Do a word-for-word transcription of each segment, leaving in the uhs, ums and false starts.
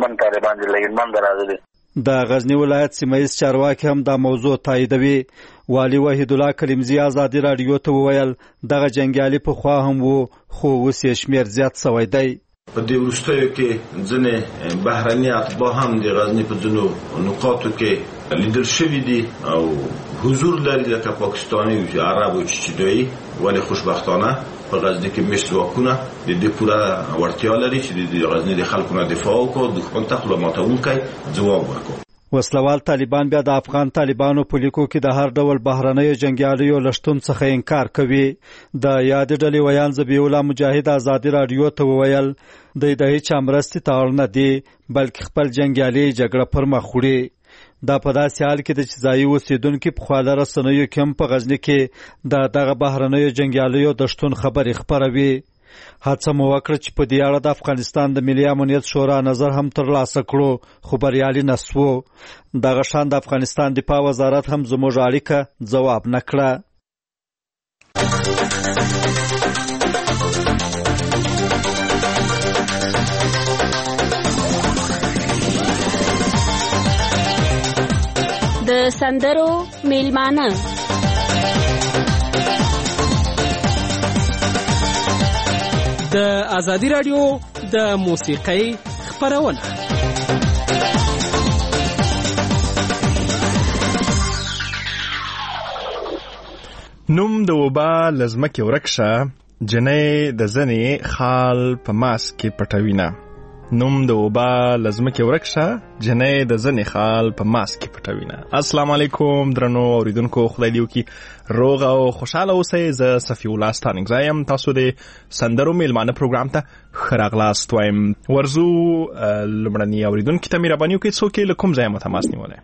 عقیدتمند طالبان دي، لګنمند راغلي. د غزنی ولایت سیمه‌ییز چارواکي هم دا موضوع تاییدوي. والي وحید الله کلیمزی ازادي راډیو ته وویل دغه جنګیالي پخوا هم وو، خو اوس یې شمېر زیات سوی دی. په دې وروستیو کې ځینې بهرني اتباع هم د غزني په ځینو نقاطو کې لیدل شوي دي او حضور لري، لکه پاکستاني او عرب او چچیدایي، ولی خوشبختانه په غزني کې مشت ځواکونه د دې پوره وړتیا لري چې د غزني د خلکو نه دفاع وکړي، دښمن ته خپله ماتونکی ځواب ورکړي. وسلوال طالبان بیا د افغان طالبانو په لیکو کې د هر ډول بهرنیو جنګیالیو له شتون څخه انکار کوي. د یادې ډلې ویان ذبیح الله مجاهد ازادي راډیو ته وویل دوی د هیچا مرستې ته اړ نه دي، بلکې خپل جنګیالي جګړه پر مخ وړي. دا په داسې حال کې د چې ځایي اوسېدونکي په خواله رسنیو کې هم په غزني کې د دغه بهرنیو جنګیالیو د شتون خبرې خپروي. هڅه مو وکړه چې په دې اړه د افغانستان د ملي امنیت شورا نظر هم ترلاسه کړو، خو بریالي نه سوو. دغه شان د افغانستان دفاع وزارت هم زموږ اړیکه ځواب نه کړه. د سندرو میلمانه د ازادي راډیو د موسیقۍ خپرونه. نوم د وبا لزمکې ورکشه، جنې د زنې خال په ماس کې پټوینه. نوم د وبا لزمکې ورکشه، جنې د زنې خال په ماس کې پټوینه. السلام علیکم درنو اوریدونکو، خدای دې وکړي روغ او خوشاله اوسئ. زه صفی الله ستانکزی یم، تاسو د سندرو میلمانه پروګرام ته ښه راغلاست وایم. ورځو لومړني اوریدونکي ته مهرباني وکړئ څوک یې له کوم ځایه مو تماس نیولی؟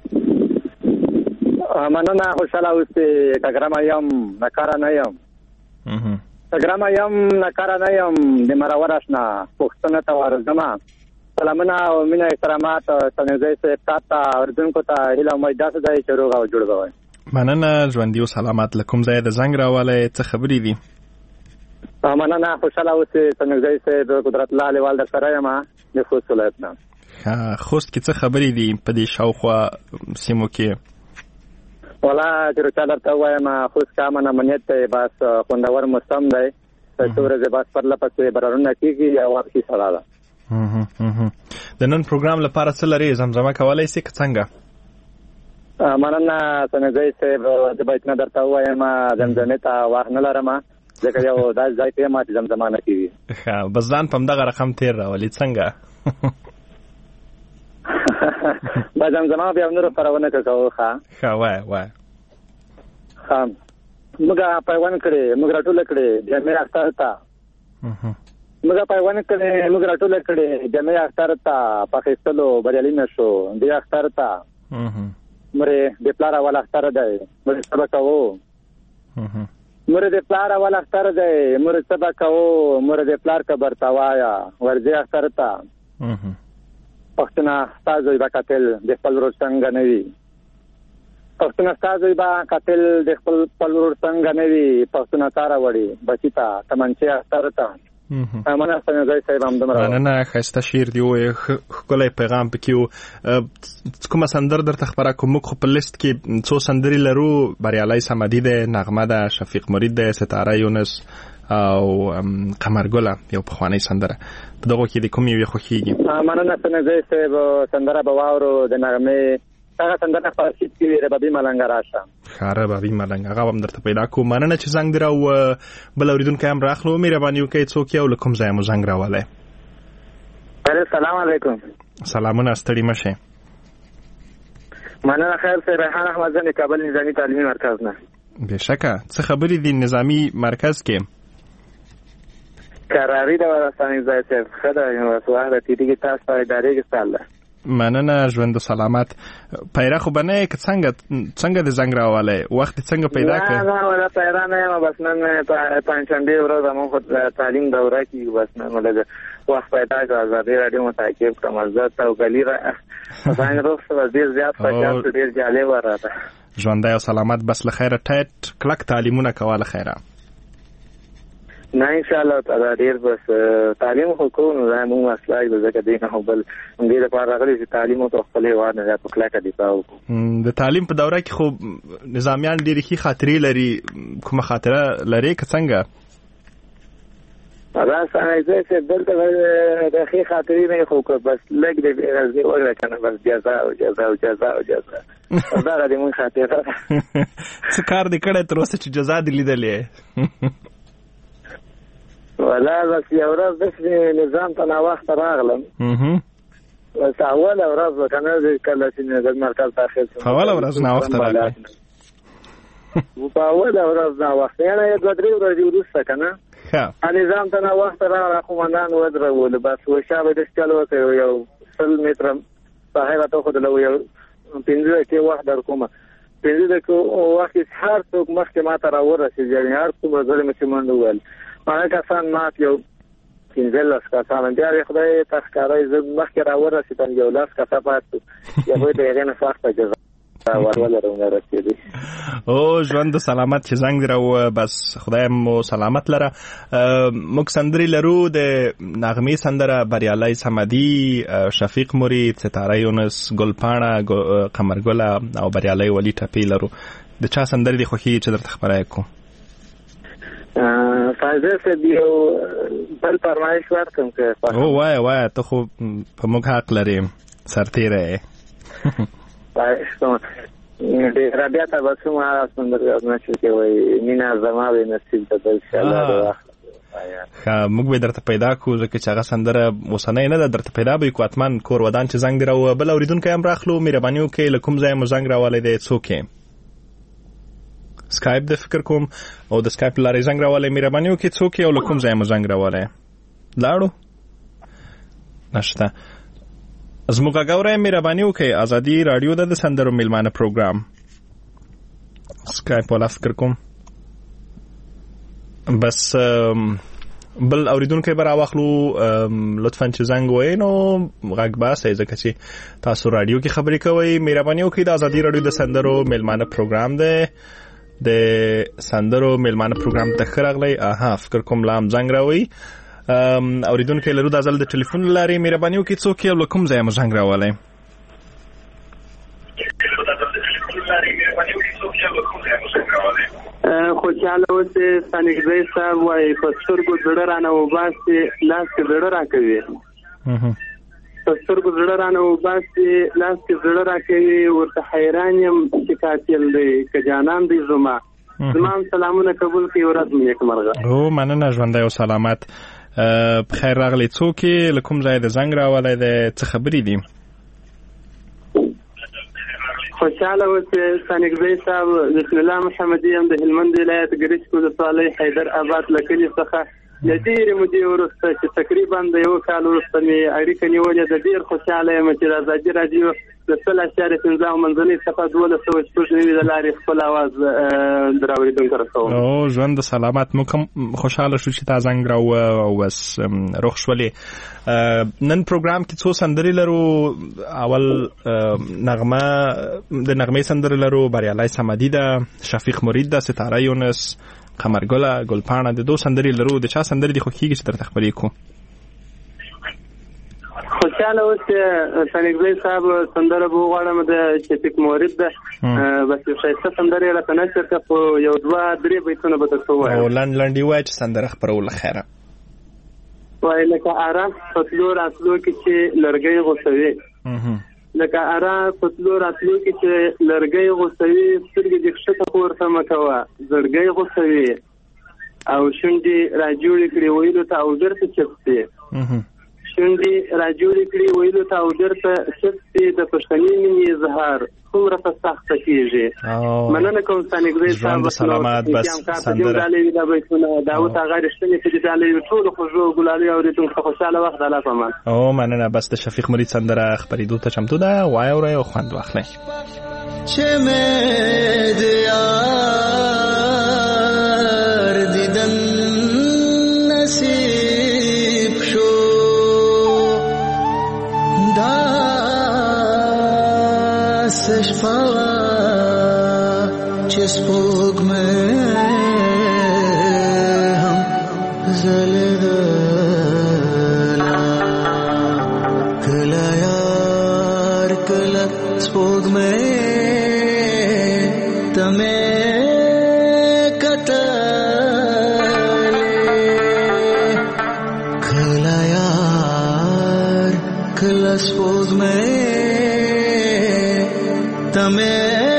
مننه، خوشاله اوسئ. ټګرمه یم، نکاره نه یم. ټګرمه یم، نکاره نه یم. د مرور اشنا پوښتنه ته ورځمه. سلامونه او مینه احترامات ستانکزی صاحب ته، اوریدونکو ته هیله امید داسې دی چې روغ او جوړ به وئ. مننه، ژوندي او سلامت. له کوم ځایه د زنګ راوالی، څه خبرې دي؟ مننه، خوشاله اوسئ. ستانکزی صاحب قدرت الله لیوال در سره یم د خوست ولایت نه. خوست کې څه خبرې دي په دې شاوخوا سیمو کې؟ والا چې رچا درته ووایم، خوست که امن امنیت دی، بس خوندور موسم دی. څو ورځې بس پرله پسې بارانونه کېږي او واپسې سړه ده. د نن پروګرام لپاره څه لرې؟ زمزمه کولی سې که څنګه؟ مننه ستانکزی صاحب، زه باید نه درته ووایم زمزمې ته وخت نه لرم، ځکه یو داسې ځای کې یم چې زمزمه نه کېږي. ښه، بس ځان په همدغه رقم تېر راولي څنګه؟ به زمزمه بیا نورو خپرونه که کوو. ښه ښه وایه وایه. ښه، موږ پیوند کړې، موږ راټوله کړې جامع اختر ته. موږ پیوند کړې، موږ راټوله کړې جامع اختر ته، په اخیستلو بریالي نه شو دې اختر ته. مرې د پلار اول اختر دی، مرې څه به کوو. مرې د پلار اول اختر دی، مرې څه به کوو. مرې د پلار قبر ته وایه ورځې اختر ته. پښتونه ستا زوی به قاتل د خپل ورور څنګه نه وي. پښتونه ستا زوی به قاتل د خپل خپل ورور څنګه نه وي. پښتونه تاره وړي بچي ته تمنچې اختر ته. مننه ستانکزی صاحب، همدومره. مننه، ښایسته شعر دې ووایه، ښکلی پیغام پکې و. کومه سندره درته خپره کړو؟ موږ خو په لیست کې څو سندرې لرو. بریالی صمدي دی، نغمه ده، شفیق مرید دی، ستاره یونس او قمرګله یو پخوانی سندره. په دغو کې د کوم یوې خوښېږي؟ مننه ستانکزی صاحب، سندره به واورو د نغمې. هغه سندره فارسي کې وي، ربابي ملنګ راشه. ښه، ربابي ملنګ، هغه به هم درته پیدا کړو. مننه چې زنګ دې را و. بل اورېدونکی هم راخلو، مهرباني وکړئ څوک یې او له کوم ځایه مو زنګ راولی؟ السلام علیکم. سلامونه، ستړي مه شئ. مننه، خیر صاحب. ریحان احمد زه د کابل نظامي تعلیمي مرکز نه. بېشکه، څه خبرې دي نظامي مرکز کې؟ کراري ده ستانکزی صاحب، ښه ده. وخت د تېرېږي، تاسو په ادارې کې سال ده. مننه، ژوند سلامت. پیره خو به نه یې که څنګه څنګه د زنګ راوالی؟ وخت دې څنګه پیدا کړ؟ نه نه، ولا پیره نه یم، بس نن پنجشنبې ورځ زموږ خو تعلیم دوره کېږي، بس نن لږ وخت پیدا کړ. ازادي راډیو مو تعقیب کړم، زه توکلي زنګ روغ شو، ډېر زیات خوشحال شو، ډېر جالب و راته. ژوندی او سلامت. بس له خیره ټایټ کلک تعلیمونه کوه له خیره. نه ان شاء الله تعالی ډیر بس تعلیم خو کوو نو دا موږ اصلاح د ځکه دی نه بل موږ د پاره راغلي چې تعلیم او خپل هیواد نه په کلاکه دی پاو د تعلیم په دوره کې خو نظامیان ډېرې ښې خاطرې لري، کومه خاطره لري که څنګه؟ دا څنګه چې دلته د ښې خاطرې نه خو بس لږ د غزني وګړه کنه بس جزا او جزا او جزا او جزا دا د موږ خاطره څه کار دې کړی تر اوسه چې جزا دې لیدلې؟ ولا بس یو ورځ د نظام ته ناوخت راغلم بس اوله ورځ کنه کله چې نظام مرکز داخل شو اوله ورځ ناوخت راغلم په اوله ورځ ناوخت یعنی دوه درې ورځې وروسته کنه نظام ته ناوخت راغله قومندان ودرول بس وشابه د چلو ته یو سل متر په هغه ته خو د یو پنځه کې وخت در کومه پنځه کې وخت هر څوک مخکې ما ته راورسېږي یعنی هر څوک غوړې مې منډه ویل هغه کسان مات یو پنځه لاس کسان بیا خدای تخکارای زه مخکې راورسېدم یو لاس کسه پاتې یو د هغې نه سخته جزا ورولرونه رسېدي. او ژوند سلامت چې زنګ راو بس خدای مو سلامت لره. موږ سندرې لرو د نغمې سندره بریالۍ صمدي، شفیق مرید، ستاره یونس، ګلپاڼه، قمرګله او بریالۍ ولی ټپې لرو. د چا سندرې دې خوښېږي چې درته خبره کړو؟ فایده سے دیو بل فرمایش ورکم که او وای وای ته خو په موږ حق لري سرتیره یې فایش کوم ډېر بیا تاسو ما سندر نه شو کې وای مینا زما به نصیب ته ان شاء الله. ښه موږ به درته پیدا کوو ځکه چې هغه سندره اوسنۍ نه ده، درته پیدا به یې کوو حتما. کور ودان چې زنګ دې راووه. بل اورېدونکی هم راخلو، مهرباني وکړئ له کوم ځایه مو زنګ راولی دی؟ څوک یې؟ سکایپ د فکر کوم او د سکایپ لارې زنګ راوالی. مهرباني وکړئ څوک یې او له کوم ځایه مو زنګ راوالی؟ لاړو نشته. زموږ غږ اورئ، مهرباني وکړئ. ازادي راډیو ده د سندرو میلمانه پروګرام. سکایپ والا فکر کوم بس بل اورېدونکی به راواخلو. لطفا چې زنګ ووایئ نو غږ باسئ ځکه چې تاسو راډیو کې خبرې کوئ. مهرباني وکړئ. د ازادي راډیو د سندرو میلمانه پروګرام دی، د سندرو میلمانه پروګرام ته ښه راغلی. اها فکر کوم لا هم زنګ راوئ. اورېدونکی لرو دا ځل د ټلیفون له لارې. مهرباني وکړئ څوک یې او له کوم ځایه مو زنګ راولی؟ خوشحاله اوسې. ثانیګزی صاحب وایي په سترګو زړه رانه وباسې لاس کې زړه راکوي، په سترګو زړه رانه وباسې لاس کې زړه راکوي. ورته حیران یم چې قاتل دی که جانان دی زما. زما هم سلامونه قبول کړي. ورځ مو نیکمرغه. او مننه ژوندی او سلامت. په خیر راغلی. څوک یې؟ له کوم ځای د زنګ راولی دی؟ څه خبرې دي؟ خوشحاله اوسې. ثانیګزی صاحب بسم الله محمدي یم د هلمند ولایت ګرشک ولسوالۍ حیدر آباد له کلي څخه. له ډېرې مودې وروسته چې تقریبا د یو کال وروسته مې اړیکه نیولې ده، ډېر خوشحاله یم چې د ازادي راډیو د سل اشاریه پنځه منځنۍ څخه دولس سوه شپږ نوي د لارې خپل اواز د راورېدونکو رسوم. او ژوند سلامت. موږ هم خوشحاله شو چې تا زنګ راووه او بس روغ شولې. نن پروګرام کې څو سندرې لرو. اول نغمه د نغمې سندرې لرو، بریالۍ صمدي ده، شفیق مرید ده، ستاره یونس، قمرګله، ګلپاڼه. د دو سندرې لرو. د چا سندرې دې خوښېږي چې درته خبرې کړو؟ خوشحاله اوسې. ثانیګزی صاحب سندره به وغواړم د شفیق مرید ده، بس یو ښایسته سندره یې راته نشر کړه، خو یو دوه درې بیتونه به درته ووایم. او لنډ لنډ یې ووایه چې سندره خپرولو خیره. وایي لکه ارام په تلو راتلو کې چې لرګی غوڅوي، لکه ارام په تلو راتلو کې چې لرګی غوڅوي، سترګې دې ښکته پورته مه کوه زړګی غوڅوي، او شونډې راجوړې کړې ویلو ته او بېرته چپسې، شونډې راجوړې کړې ویلو ته او بېرته چپسې، د پښتني مینې اظهار څومره په سخته کېږي. مننه کوم ثانیګزی صاحب. سلامات. بس سندره دا بیتونه داود هغه رښتینې چې د ډالۍ ټولو خوږو ګلالي اورېدونکو ته خوشحاله وخت الله پامان. او مننه. بس د شفیق مرید سندره خپرېدو ته چمتو ده. وایه اورئ او خوند واخلئ. چه مې د یار دیدن نصیب شو، داسې شپه چې سپوږمۍ هم کله سپوږمۍ تمه کتلې کله یار کله سپوږمۍ تمه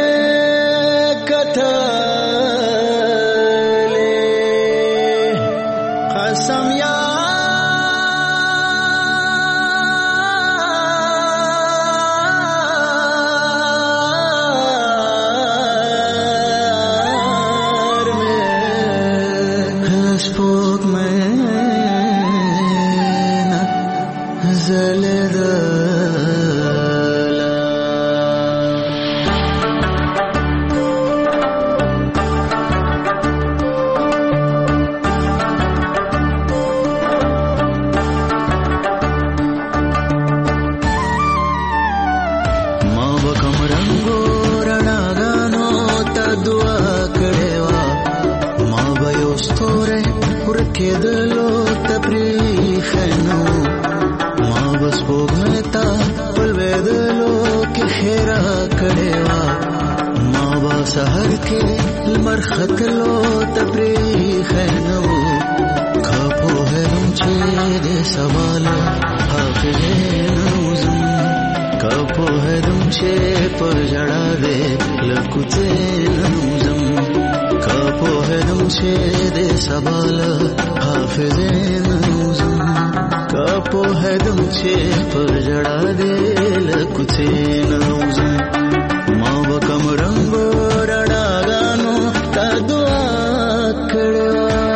سحر کے المرخت لو تبریخ نو کھپو ہے رمچے دے سوال حافظ نوزم کھپو ہے رمچے پر جڑا دے لکتے نوزم کھپو ہے رمچے دے سوال حافظ نوزم کھپو ہے رمچے پر جڑا دے لکتے نوزم ما وکم رنگو رڼاګانو تا دعا کړو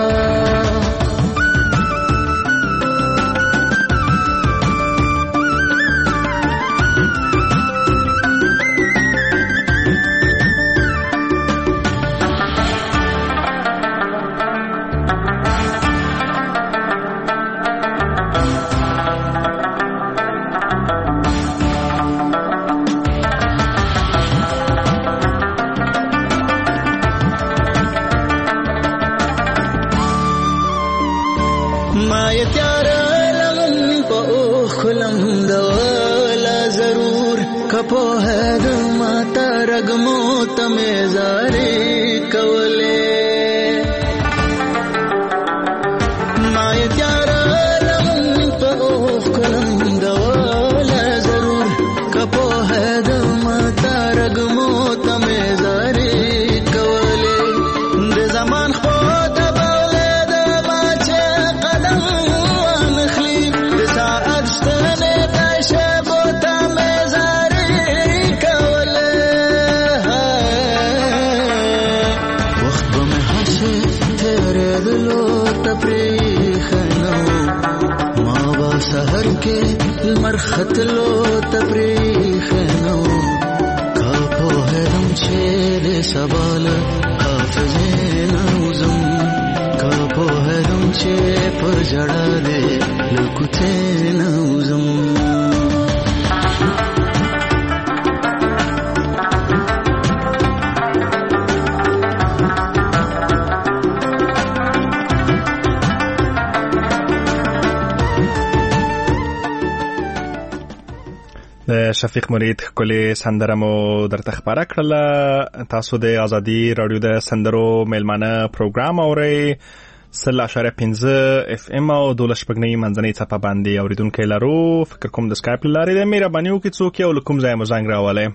کپو ہے دماتا رگمو تمیزاری کولے مائی تیارا لمن پا اوخ کلم دولا ضرور کپو ہے دماتا رگمو تمیزاری کولے دے زمان خود بولے دماچے قدم وانخلی دے ساعت شتنے پیشے بوتا سحر کے المرخت لو تبریخ نو کھپو ہے رمچے دے سوال حافظ نوزم کھپو ہے رمچے پر جڑا دے لکتے نوزم د شفیق مرید ښکلې سندره مو درته خپاره کړله. تاسو د ازادي راډیو د سندرو میلمانه پروګرام اورئ. سل اشاریه پنځه اف ام او دولس شپږنۍ منځنۍ څپه باندې اورېدونکی لرو. فکر کوم د سکایپ له لارې د مهرباني وکړئ څوک یې او له کوم ځایه مو زنګ راولی.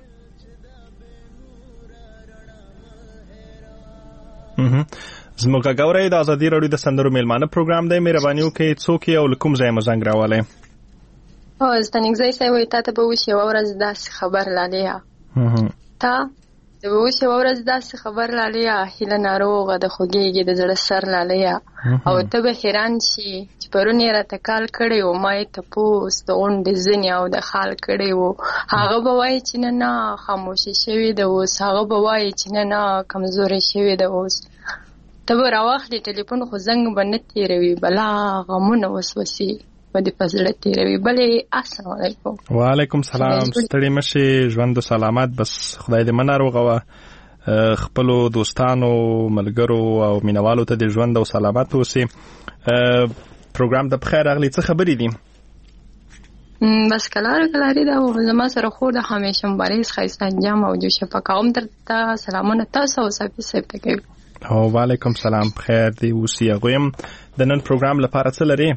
زموږ غږ اورئ. د ازادي راډیو د سندرو میلمانه پروګرام دی. مهرباني وکړئ څوک یې او له کوم ځایه مو زنګ راولی. او ستنګزی سای وای تا ته به وشي ورځ داسې خبر لالیا تا د وشي ورځ داسې خبر لالیا هله ناروغه د خوګيږي د زړه سر لالیا او ته به حیران شي چې پرونی راته کال کړي او ما ته پوس د اون د زنی او د خال کړي وو هغه به وای چې نه نه خاموشي شوی د اوس هغه به وای چې نه نه کمزوري شوی د اوس ته به راوخلې ټلیفون خو زنګ به نه تیروي بلا غمونه وسوسي ودې پزړه تیروي. بلې السلام علیکم. وعلیکم سلام. ستړي مشي ژوند سلامت. بس خدای دې مناروغه وا خپلو دوستانو ملګرو او مینوالو ته د ژوند او سلامت اوسي. پروګرام د بخیر اغلی څه خبرې دي؟ بس کلاره کلاری دا و زما سره خور د همیشه مبارز ښایسته انجام او جو شفقه هم درته سلامونه تاسو او صافي صاحب ته کوي. او وعلیکم سلام، خیر دی اوسئ. هغوی هم د نن پروګرام لپاره څه لري؟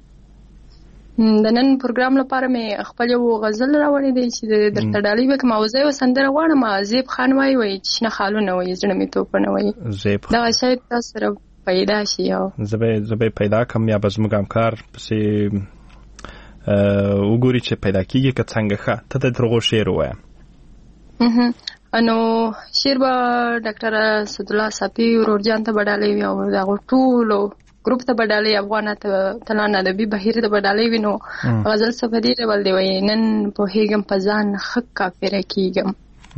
د نن پروګرام لپاره مې خپل یو غزل راوړی دی چې درته ډالۍ وکړم او زه یو سندره غواړم. زیب خان وایي وایي چې شنه خالونه وایي زړه مې توپونه وایي. زیب خان دغه شاید تاسو سره پیدا شي. او زه به زه به پیدا کړم یا به زموږ همکار پسې وګوري چې پیدا کېږي که څنګه. ښه، ته د ترغو شعر ووایه. نو شعر به ډاکټر اسدالله صافي ورور جان ته به ډالۍ وي او د هغو ټولو ګروپ ته به ډالۍ، افغان اتلان ادبي بهیر ته به ډالۍ وي. نو غزل څه په دې ډول دی وایي: نن پوهېږم په ځان ښه کافره کېږم،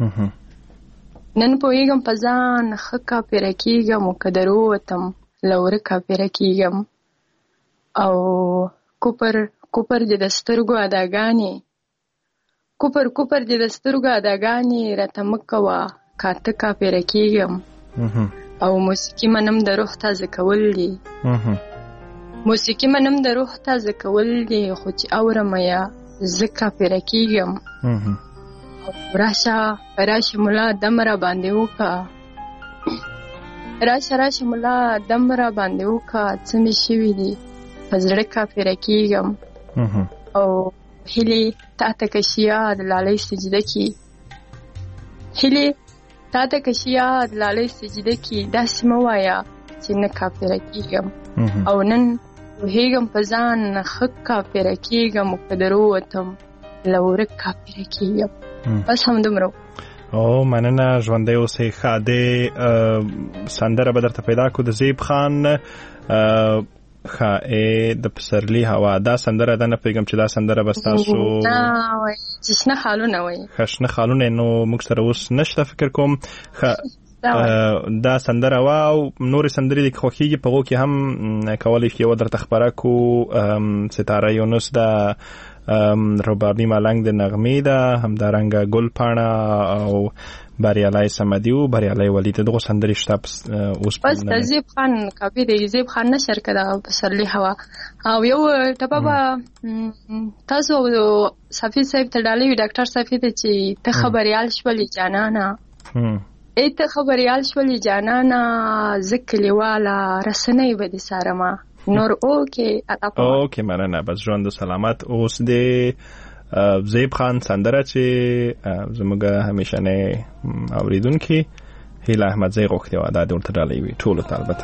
نن پوهېږم په ځان ښه کافره کېږم، او که درووتم له وره کافره کېږم. او کوپر کوپر دې د سترګو اداګانې، کوپر کوپر دې د سترګو اداګانې راته مه کوه کاته کافره کېږم. او موسیقي منم د روح تازه کول دي، موسیقي منم د روح تازه کول دي، خو چې اورم یا زه کافره کېږم. راشه راشه ملا دم را باندې وکړه، راشه راشه ملا دم را باندې وکړه، څه مې شوي دي په زړه کافره کېږم. او هیلې تا ته که شي یاد لالۍ سجده کې، هیلې تا ته که شي یاد لالۍ سجده کې، داسې مه وایه چې نه کافره کېږم. او نن پوهېږم په ځان ښه کافره کېږم، او که درووتم له وره کافره کېږم. بس همدومره. او مننه، ژوندی اوسئ. ښه، د سندره به درته پیدا کړو د زیب خان. ښه، د پسرلي هوا دا سندره ده، نه پوهېږم چې دا سندره به ستاسو نه وایي چې شنه خالونه وایي. ښه، شنه خالونه نو موږ سره اوس نشته فکر کوم. ښه، دا سندره وه او نورې سندرې دې خوښېږي په هغو کې هم کولی شي یوه درته خپره کړو. ستاره یونس ده، ربابي ملنګ د نغمې ده، همدارنګه ګل پاڼه او بریالی سمدي او بریالی ولی ته دغه سندرې شته اوس. بس د زیب خان کاپي دی، زیب خان نشر کړه پسرلي هوا. او یو ټپه به تاسو صافي صاحب ته ډالۍ وي، ډاکټر صافي ته چې ته خبریال شولې جانانه، ای ته خبریال شولې جانانه، زه کلیواله رسنۍ به دې څارمه. نور اوکې اوکې مننه، بس ژوند سلامت. اوس د زیب خان سندره چې زموږ همیشنی اوریدونکي هیله احمدزی غوښتې وه، دا دې ورته ډالۍ وي ټولو ته. البته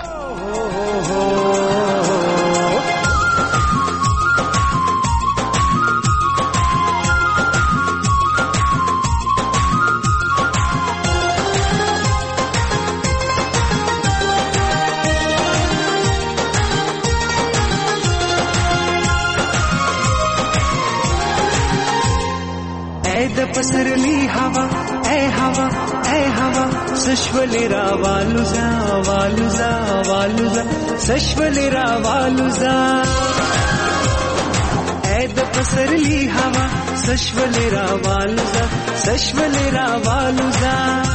پسرلی هوا اے هوا اے هوا سشولی را والوزا والوزا والوزا سشولی را والوزا اے د پسرلی هوا سشولی را والوزا سشولی را والوزا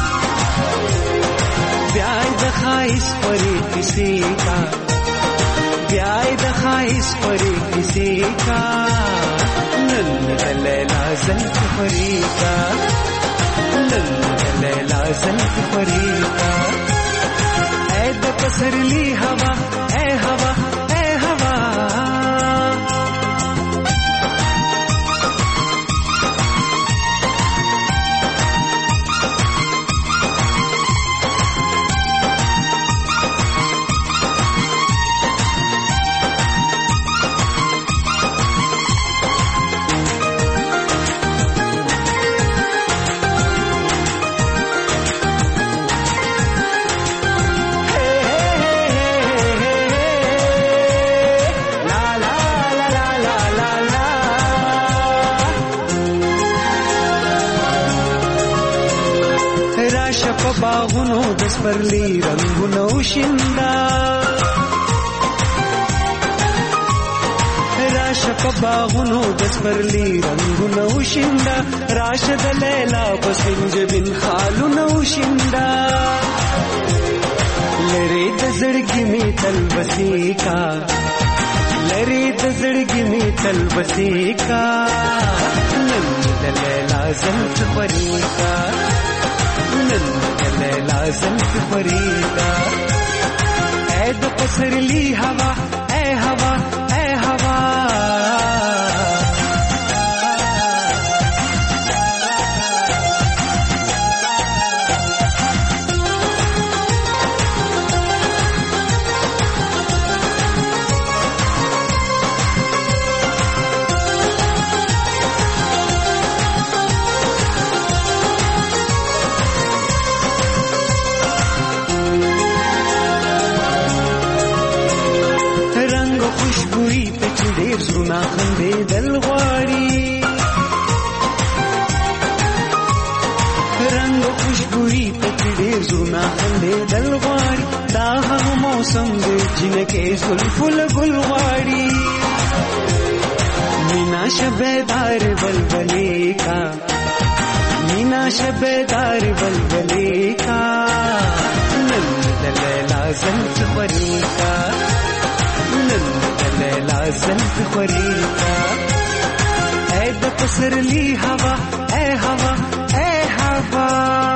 بیای د خایس پری کسی کا بیای د خایس پری کسی کا لیلا زلف فریقا لیلا زلف فریقا اے د پسرلی ہوا اے ہوا اے ہوا باغونو د سپرلی رنگونو شیندا راشه په باغونو د سپرلی رنگونو شیندا راشه د لیلا په سنجبین خالونو شیندا لری د زړګي می تل بسی کا لری د زړګي می تل بسې کا نن د لیلا زلف پرې کا نن د لیلا زلف پرې کا اے د پسرلی هوا اے هوا اے هوا زړونه خندېدل غواړي رنګ خوشبويي پکې ډېر زړونه خندېدل غواړي دا هغه موسم دی جنکې زلفو له ګل غواړي مینا شبهدار بلبلې کا مینا شبهدار بلبلې کا نن د لیلا زلف پرې کا نن لیلا زلف خوری کا اے د پسرلی هوا اے هوا اے هوا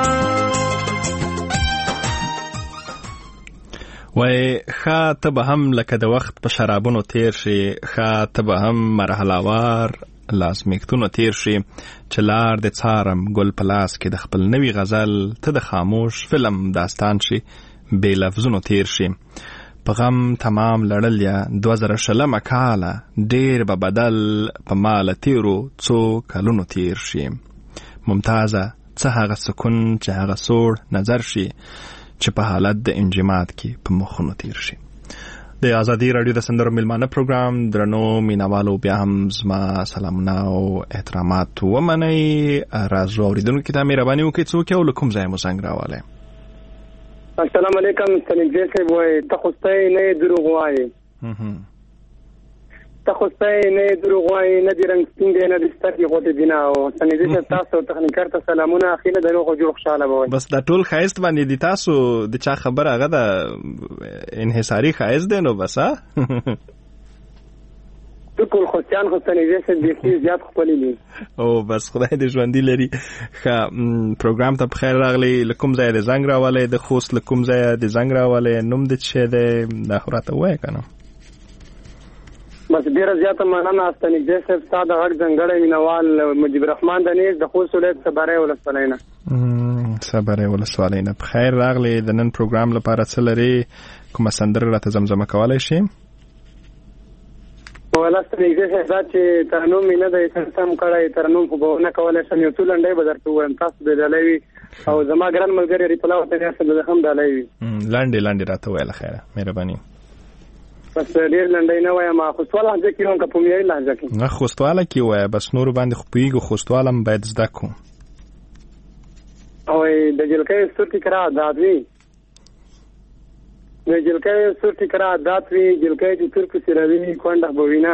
وای ښه ته به هم لکه د وخت په شرابونو تیر شي ښه ته به هم مرحلهوار لازمیکتونو تیر شي چې لار د څارم ګل په لاس کې د خپل نوي غزل ته د خاموش فلم داستان شي بې لفظونو تیر شي په غم تمام لړل یا دوه زره شلمه کاله ډېر به بدل په ماله تیرو څو کلونو تیر شي ممتازه څه هغه سکون چې هغه سوړ نظر شي چې په حالت د انجماد کې په مخونو تیر شي د ازادي رادیو د سندرو میلمانه پروګرام درنو مینوالو بیا هم زما سلامونه او احترامات ومنئ راځو اورېدونکو ته مهرباني وکړئ څوک یو له کوم ځای مو زنګ راولی السلام علیکم سنجې صاحب وای ته خو ستای نه دروغ وایې ته خو ستای نه دروغ وایې نه دې رنګ سپین دی نه دې سترګې غوټې دي نه او سنجې صاحب تاسو تخنیکر ته سلامونه اخیله د روغ جوړ خوشاله به وای بس دا ټول ښایست باندې دي تاسو د چا خبره هغه د انحصاري ښایست دی نو بس ها ټول خوشیان خو سنجې صاحب بیخي زیات خپلې دي او بس خدای دې ژوندي لري ښه پروګرام ته بخیر راغلی له کوم ځایه د زنګ راولی د خوست له کوم ځایه د زنګ راولی نوم دې څه دی دا خو راته ووایه که نه بس ډېره زیاته مننه سنجې صاحب ستا د غږ ځانګړی مینوال مجیب الرحمن د نیز د خوست ولایت صبری ولسوالۍ نه صبری ولسوالۍ نه بخیر راغلی د نن پروګرام لپاره څه لرې کومه سندره راته زمزمه کولی شي ولسته نږدې دا چې ترنم مې نه دی سم کړی ترنم خو به ونه کولی شم یو څو لنډۍ به درته ووایم تاسو به ډالۍ وي او زما ګران ملګري ریپلا وطن یاسر به هم ډالۍ وي لنډې لنډې راته وویله خیره مهرباني بس ډېر لنډۍ نه وایم خوستواله لهجه کې هم که په معیاري لهجه کې نه خوستواله کې ووایه بس نورو باندې خو پوهېږو خوستواله هم باید زده کړو او د جلکۍ سترګې کرا عادات وي د جلکۍ سترګې کرا عادات وي جلکۍ چې تر پسې روي کونډه به وي نه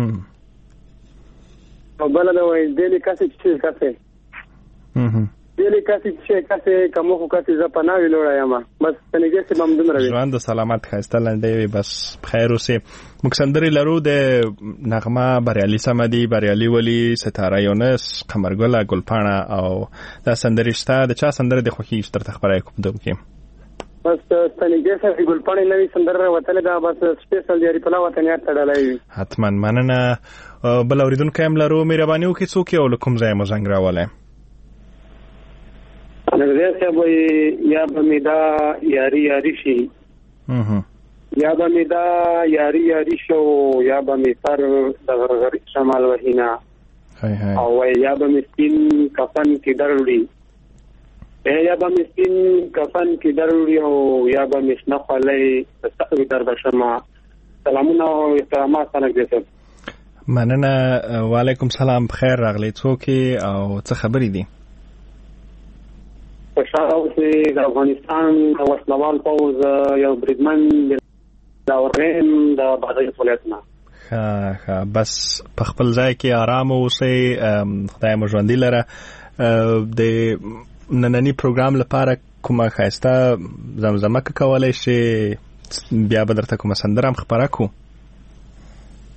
او بله ده وایي دېلې کسې چې کسې دېلې کسې چې کسې که مو خو کسې زه پناه وي لوړی یم بس سنجې صاحب هم دومره وي ژوند د سلامت ښایسته لنډۍ وي بس بخیر اوسې موږ سندرې لرو د نغمه بریالي صمدي بریالي ولي ستاره یونس قمرګله ګلپاڼه او دا سندرې شته د چا سندره د خوښي درته خبره کوم دم کې بس سنجې صاحب ګلپاڼې نوې سندره راوتلې ده بس سپیشل د ریپلا وطن یاد ته ډالۍ وي حتما مننه بل اورېدونکی هم لرو مهرباني وکړئ څوک یو له کوم ځایه مو زنګ راولی نږدې صاحب وایي یا به مې دا یاري یاري شي یا به مې دا یاري یاري شو یا به مې سر د غرغري شمال وهینه او وایي یا به مې سپین کفن کې دروړي یا به مې سپین کفن کې دروړي او یا به مې شنه خولۍ د سقوي در بشمه سلامونه او احترامات نږدې صاحب مننه وعلیکم سلام بخیر راغلی څوک او څه خبرې دي خوشحاله اوسئ د افغانستان د وسلوال پوځ یو بریدمن د اورغیم د بادغیس ولایت نه ښه ښه بس په خپل ځای کې ارام اوسئ خدای مو ژوندي لره د ننني پروګرام لپاره کومه ښایسته زمزمه که کولی شي بیا به درته کومه سندره هم خپره کړو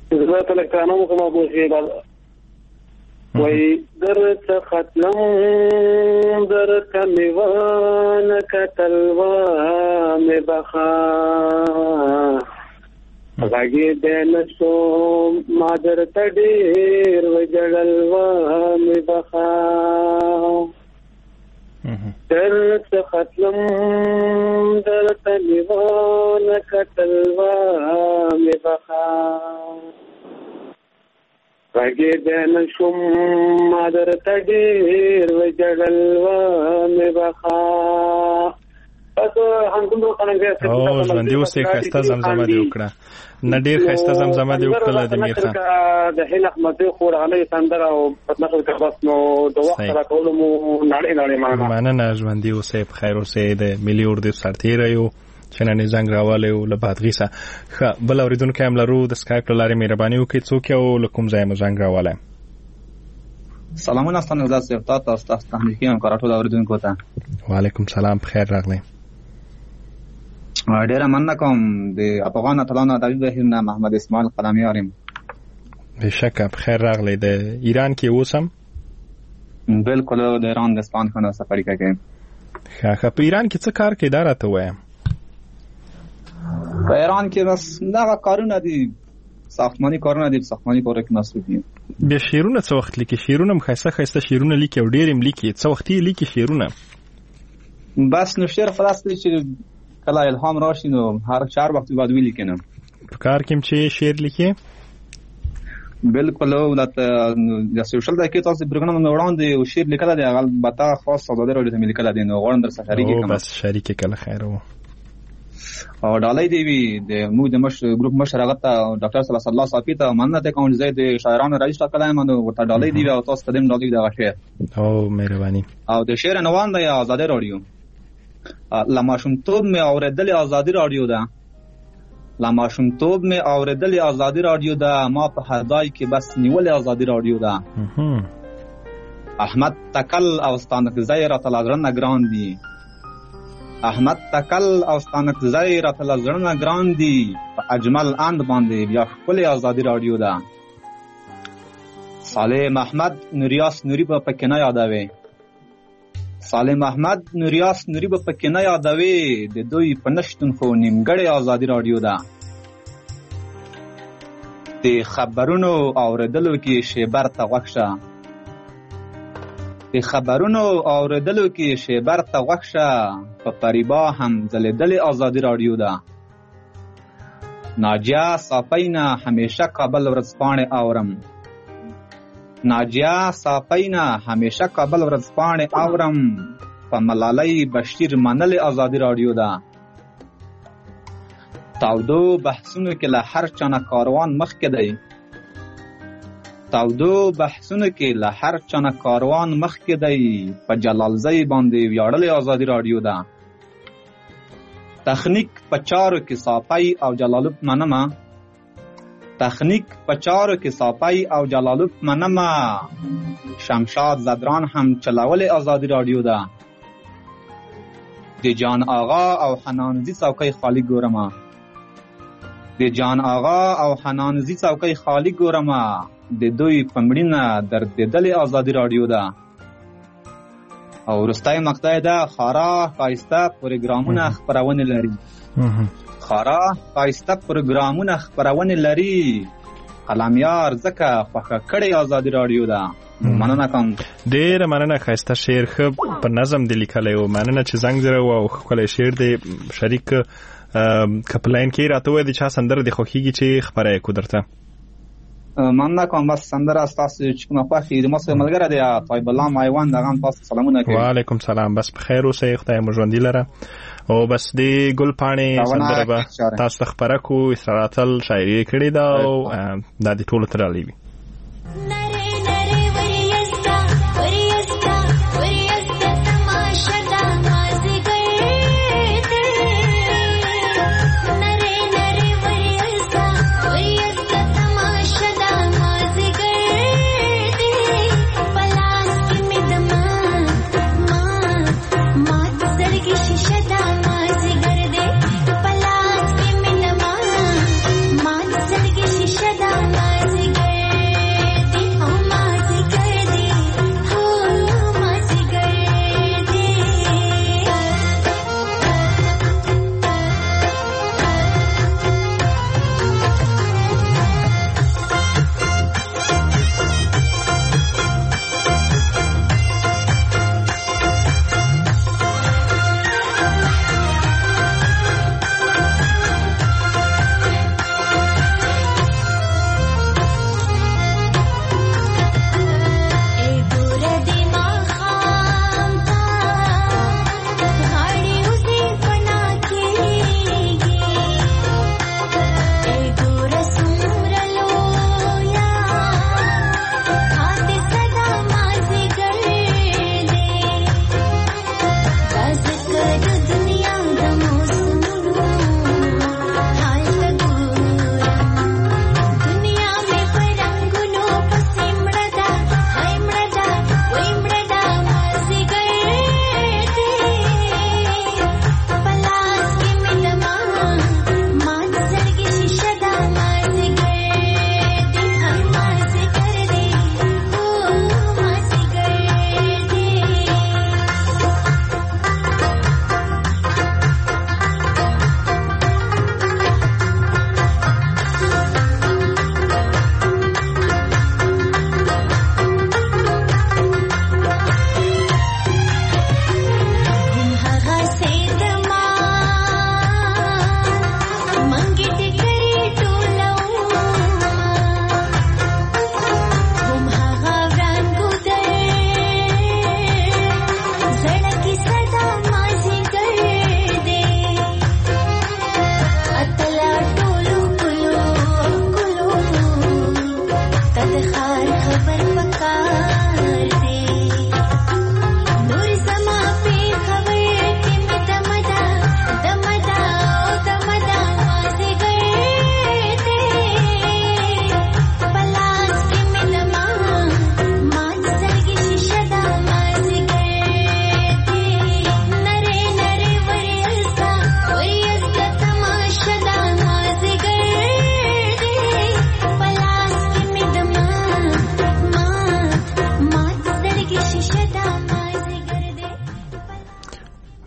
زه ته لکه نه مو کوم ابو شي وای درت ختم درت میوان کتلوا می بخا غږی دې نشو مادر تډیر وجړلوا می بخا درت ختم درت میوان کتلوا می بخا غږی دې نشو مادر تډیر وجړلوا می بخا او ژوندي اوسې ښایسته زمزمه دې وکړه نه ډېر ښایسته زمزمه دې وکړله د میر خان د هیل احمدي خور غلی سندره او پتنخل که بس نو د وخت راکولو مو نړۍ نړۍ مننه مننه ژوندي اوسې په خیر اوسې د ملي اردو سرتیری یو چې نن یې زنګ راولی و له بادغیسه ښه بل اورېدونکی هم لرو د سکایپ له لارې مهرباني وکړئ څوک یې او له کوم ځای مو زنګ راولی سلامونه ستاسو ستاسو تاسو تاسو تخنیکي همکاران ټول اورېدونکو ته وعلیکم سلام په خیر راغلی ډیره مننه کوم د افغان اتلانو ادبي بهیر نه محمد اسماعیل قلمیار یم بېشکه په خیر راغلی د ایران کې اوس هم بلکل د ایران د اصفهان ښار څخه اړیکه کوم ښه ښه په ایران کې څه کار کوې دا راته ووایه په ایران کې بس دغه کارونه دي ساختماني کارونه دي ساختماني کارونه کې مصروف یم بیا شعرونه څه وخت لیکي شعرونه هم ښایسته ښایسته شعرونه لیکي او ډېر هم لیکي څه وخت یې لیکي شعرونه بس نو شعر خلاص دی چې کله الهام راشي نو هر چهار وخت بعد ویل کنم په کار کې چې شعر لیکي بالکل ولته د سوشل دای کې تاسو پروګرام نو وړاندې یو شعر لیکل دی البته خاص ساده راډیو ته لیکل دی نو غواړم در سره شریک کړم بس شریک کله خیر وو او ډالۍ دی وی د موږ د مش ګروپ مشر هغه ته ډاکټر صلی الله صافی ته مننه ته کوم ځای د شاعرانو رئیس ټاکلایم نو ورته ډالۍ دی او تاسو قدم ډالۍ دی غشه او مهرباني او د شعر نوان دی آزاد رادیو لماشومتوب می اوریدل آزادی رادیو ده لماشومتوب می اوریدل آزادی رادیو ده ما په هدای کې بس نیول آزادی رادیو ده احمد تکل او ستانک زیرا تلازرن ګران دی احمد تکل او ستانک زیرا تلازرن ګران دی په اجمل اند باندې بیا خپل آزادی رادیو ده صالح محمد نوریاس نوری په پکې نه یادوي صالح محمد نوریاس نوری به پکې نه یادوي د دوی په نشتون خو نیمګړې آزادی رادیو ده د خبرونو اوریدلو کې شیبر ته غوږ شه د خبرونو اوریدلو کې شیبر ته غوږ شه په فریبا هم ځلېدلې آزادی رادیو ده ناجیه صافی نه همیشه کابل ورځپاڼې اورم ناجیه صافینا همیشه کابل ورځپاڼې اورم په ملالۍ بشیر منلې آزادی رادیو ده تاودو بحثونو کې له هر چا نه کاروان مخکې دی تاودو بحثونو کې له هر چا نه کاروان مخکې دی په جلالزی باندې ویاړلې آزادی رادیو ده تخنیک په چارو کې صافی او جلالوب منمه تخنیک په چارو کې صافی او جلالوب منمه شمشاد زدران هم چلاولې آزادی رادیو ده د جان آغا او حنانزی څوکۍ خالی ګورمه د جان آغا او حنانزی څوکۍ خالی ګورمه د دوی په مړینه دردېدلې آزادی رادیو ده او وروستی مقطع ده خورا ښایسته پروګرامونه خپرونې لري خورا ښایسته پروګرامونه خپرونې لري قلمیار ځکه خوښه کړې آزادی رادیو ده مننه کوم ډېره مننه ښایسته شعر ښه په نظم دې لیکلی و مننه چې زنګ زره و او ښکلی شعر دې شریک که په لاین کې راته ووایه د چا سندره دې خوښېږي چې خپره یې کړو درته مننه کوم بس سندره ستاسو چې کومه خوښې د ماسو ملګری دی طیب الله مایوان دغه هم تاسو سلامونه کوي وعلیکم سلام بس په خیر اوسئ خدای مو ژوندي لره او بس د ګل پاڼې سندره به تاسو ته خپره کړو اسراراتل شاعري یې کړې ده او دا د ټولو ته ډالۍ وي Shut down.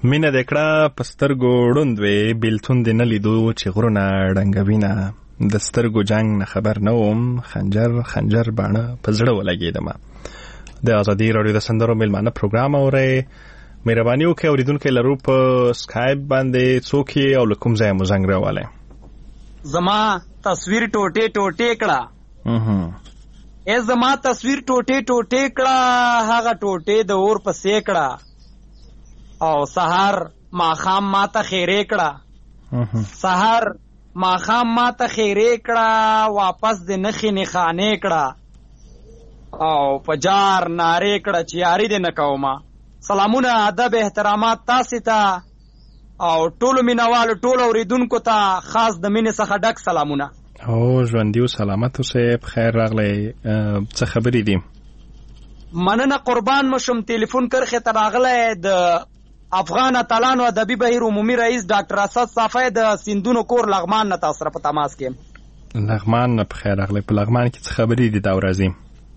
مینه د کړه په سترګو ړوند وې بیلتون دې نه لیدو چې غرونه ډنګوینه د سترګو جنگ نه خبر نه وم خنجر خنجر باڼه په زړه ولګېدمه. د ازادي راډیو د سندرو میلمانه پروګرام اورئ. مهرباني وکړئ اورېدونکي لرو په سکایپ باندې څوک یې او له کوم ځایه مو زنګ راولی؟ زما تصویر ټوټې ټوټې کړه ای زما تصویر ټوټې ټوټې کړه هغه ټوټې د اور په سې کړه او سهار ماښام ماته خیرې کړه سهار ماښام ماته خیرې کړه واپس د نخې نښانې کړه او په جار نارې کړه چې یاري دې نه کومه. سلامونه ادب احترامات تاسې ته او ټولو مینوالو ټولو اورېدونکو ته خاص د مینې څخه ډک سلامونه. او ژوندي او سلامت اوسئ. بخیر راغلی. څه خبرې دي؟ مننه قربان مشم. ټلیفون کرښې ته راغلی د افغان اتلانو ادبي بهیر عمومي رئیس ډاکټر اسد صافی د سیندونو کور لغمان نه تاسو سره په تماس کې. لغمان نه بخیر راغلی. په لغمان کې څه خبرې دي دا ورځې؟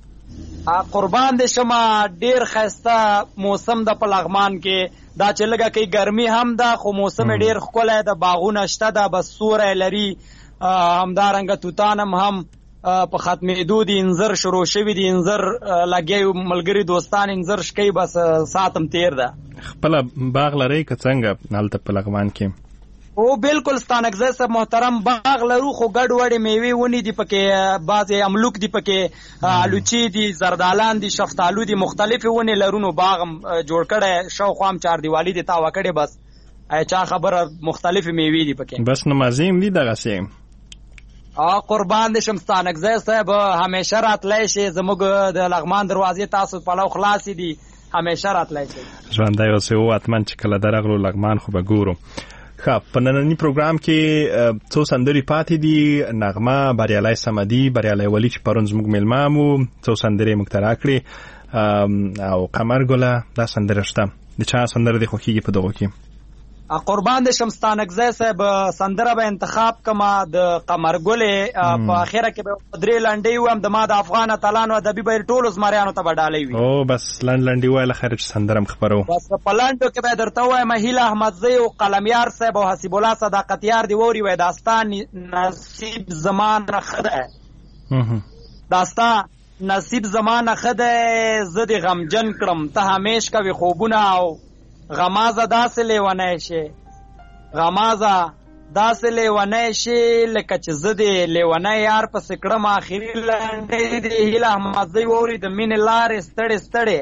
قربان دې شمه ډېر ښایسته موسم ده په لغمان کې. دا چې لږه کوي ګرمي هم ده خو موسم ډېر ښکلی ده. باغونه شته ده بس سوری لري. همدارنګه توتان هم په ختمېدو دي. انځر شروع شوي دي. انځر لګیا ملګري دوستان انځر شکوي بس ساعت هم تېر ده. خپله باغ لرئ که څنګه هلته په لغمان کې؟ او بالکل ستانکزی صاحب محترم باغ لرو خو ګډ وړې میوې ونې دي پکې بعضې املوک دي پکې الوچي دي زردالان دي شفتالو دي مختلفې ونې لرو. نو باغ هم جوړ کړی شاوخوا هم چاردیوالي دې تاوه کړې بس چا خبره مختلفې میوې دي پکې. بس نمازې هم دي دغسې؟ قربان دې شم ستانکزی صاحب همیشه راتلی شي. زموږ د لغمان دروازې تاسو پلو خلاصې دي همیشه راتلی شي. ژوندی اوسئ. او حتما چې کله درغلو لغمان خو به ګورو. ښه په ننني پروګرام کې څو سندرې پاتې دي. نغمه بریالی صمدي بریالی ولی چې پرون زموږ میلمه مو څو سندرې موږ ته راکړې او قمر ګله دا سندره شته. د چا سندره دې خوښېږي په دغو کې؟ قربان دې شم ستانکزی صاحب سندره به انتخاب کما د قمر ګلې په اخره کې به درې لنډۍ ویم. د ما د افغان اتلانو ادبي بهیر ټولو زمریانو ته به ډالۍ وي. او بس لنډ لنډۍ وایه خیر چې سندره هم خپرو. بس په لنډو کې به درته ووایم هیله احمدزی او قلمیار صاحب او حسیب الله صداقتیار دې واوري وایي داستان نصیب زمان ښه دی. داستان نصیب زمان ښه دی زه دې غمجن کړم ته همیش کوي خوبونه او غمازه داسې لیونی شي غمازه داسې لیونی شي لکه چې زه دې لیونی یار پسې کړم. آخري لنډۍ دې هیله احمدزی واوري د مینې لارې ستړې ستړې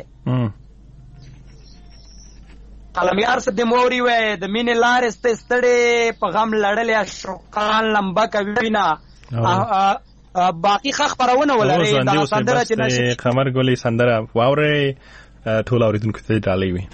قلمیار صاحب دې واوري وایي د مینې لارې ستړې ستړې په غم لړلې عاشقان لمبه کوي نه. باقي ښه خپرونه ولرئ. دغه سندره چې نشي قمر ګلې سندره واورئ ټول اورېدونکو ته ډالۍ وي.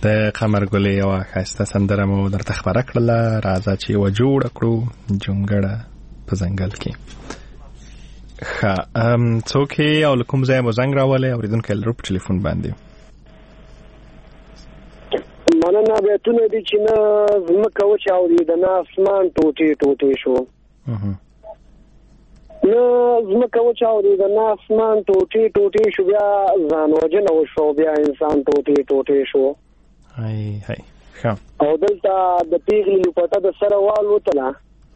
د قمر ګلې یوه ښایسته سندره مو درته خپره کړله. راځه چې یوه جوړه کړو جونګړه په ځنګل کې. ښه څوک یې او له کوم ځای مو زنګ راولی؟ اورېدونکی لرو په ټلیفون باندې. مننه. بیتونه دي چې نه ځمکه وچاودېده نه اسمان ټوټې ټوټې شو، نه ځمکه وچاودېده نه اسمان ټوټې ټوټې شو، بیا ځان وژنه وشو، بیا انسان ټوټې ټوټې شو. هی هی ښه. او دلته د پیغلې لوپټه د سره والوتله،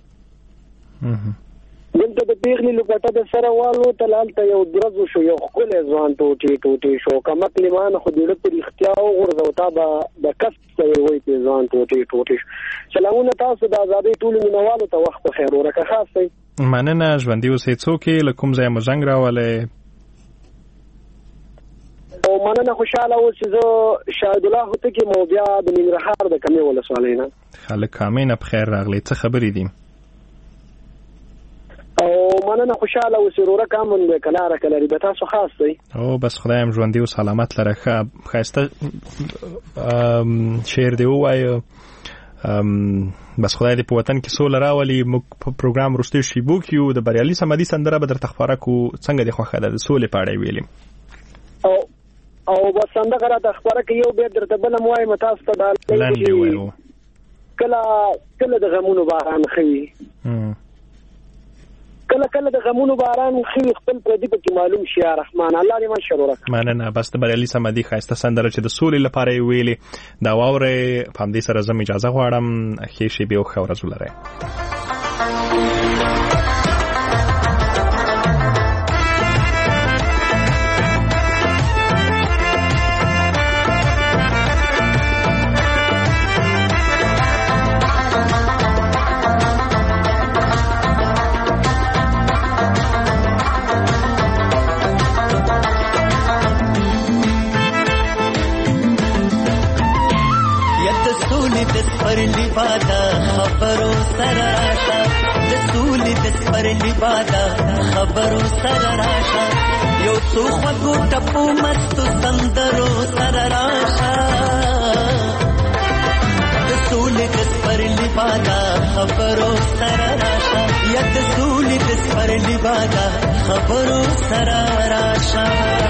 دلته د پیغلې لوپټه د سره والوتله، هلته یو درز وشو، یو ښکلی ځوان ټوټې ټوټې شو. که مکلمانه خو د زړه په رښتیا وغورځو، تا به د کس سوی وایي چې ځوان ټوټې ټوټې شو. سلامونه تاسو د ازادۍ ټولو مینوالو ته، وخت په خیر. ورکه خاص دی. مننه. ژوندي اوسئ. څوک یې له کوم ځای مو زنګ راولی؟ او مننه. خوشحاله اوس چې زه شاهد الله هوتک یم او بیا د ننګرهار د کمې ولسوالۍ نه. خلک کامې نه په خیر راغلی. څه خبرې دي؟ او مننه. خوشحاله اوسئ. ورورک امن دی که لاره که لري. به تاسو خاص دی. او بس خدای هم ژوندي او سلامت لره. ښه ښایسته شعر دې ووایه. بس خدای دې په وطن کې سوله راولي. موږ په پروګرام وروستیو شیبو کې یو. د بریالي صمدي سندره به درته خپاره کړو. څنګه دې خوښه ده؟ د سولې په اړه یې ویلې. او او بس همدغه راته خپاره کړه. یو بیا درته بله م وایم تاسو ته، دا لنډې ووایو. کله کله د غمونو باران ښه وي، کله کله د غمونو باران ښه وي، خپل پردي پکې معلوم شي. یا رحمان الله دې مشر ورکړه. مننه. بس د بریالي صمدي ښایسته سندره چې د سولې لپاره یې ویلې دا واورئ. په همدې سره زه اجازه غواړم. ښې شېبې او ښه ورځ ولرئ. خبرو سره راشه د سولې د سپرلي باده، خبرو سره راشه یو څو خوږو ټپو مستو سندرو سره راشه د سولې د سپرلي باده، خبرو سره راشه یا د سولې د سپرلي باده، خبرو سره راشه.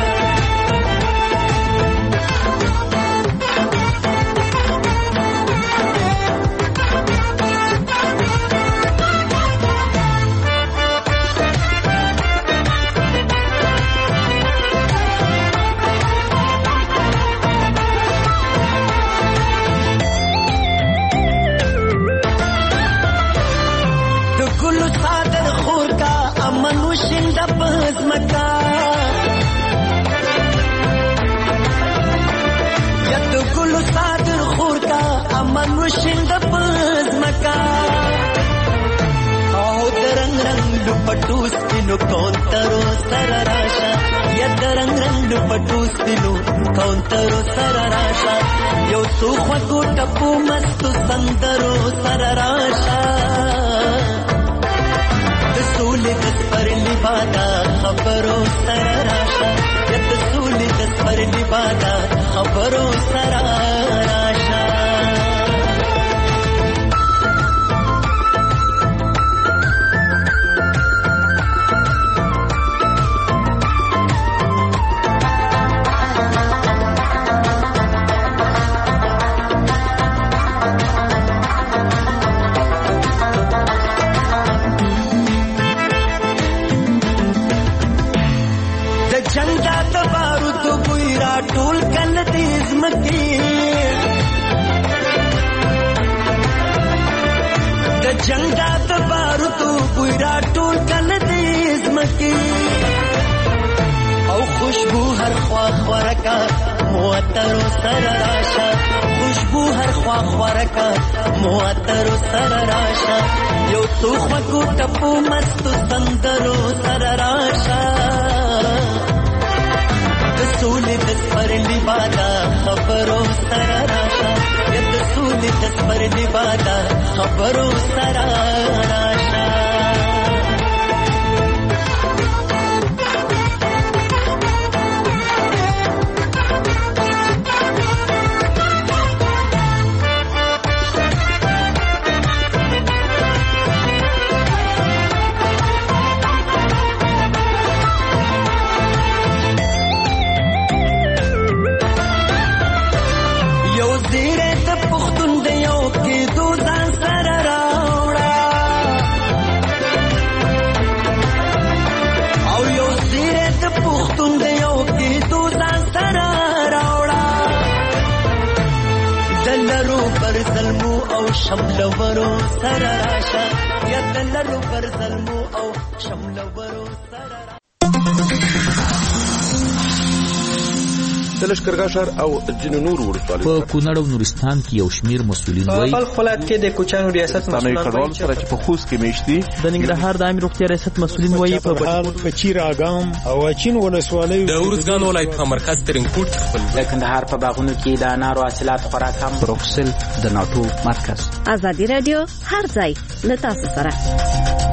شند پز مکا او درنګ رنگ لپټو سپینو کونترو سر راشا یا درنګ رنگ لپټو سپینو کونترو سر راشا یو څو خوږو ټپو مستو سندرو سر راشا د سولې د سپرلي بادا خبرو سر راشا یا د سولې د سپرلي بادا خبرو سر راشا. جنگا د بارودو بویرا ټول کله دې زمکي او خوشبو هر خوا خورکا موتر سر راشا خوشبو هر خوا خورکا موتر سر راشا یو تو خو ټپو مستو سندرو سر راشا د سولې د سپرلي بادا خبرو سر راشا د سولې د سپرلي بادا خبرو سر راشا. شملورو سره راشه یا د لرو پر ظلمو او شملورو سره د لښکرګاه ښار او ځینو نورو ولسوالیو په کونړ او نورستان کې یو شمېر مسؤلین وایي په بلخ ولایت کې د کوچیانو ریاست مسؤلین وایي سره چې په خوست کې میشتي د ننګرهار د عامه روغتیا ریاست مسؤلین وایي په بهار په چیر اګام او اچین ولسوالۍ د ورزګان ولایت په مرکز ترینکوټ خپل د کندهار په باغونو کې د انارو حاصلات خورا کم بروکسل د ناټو مرکز ازادي رادیو هر ځای له تاسو سره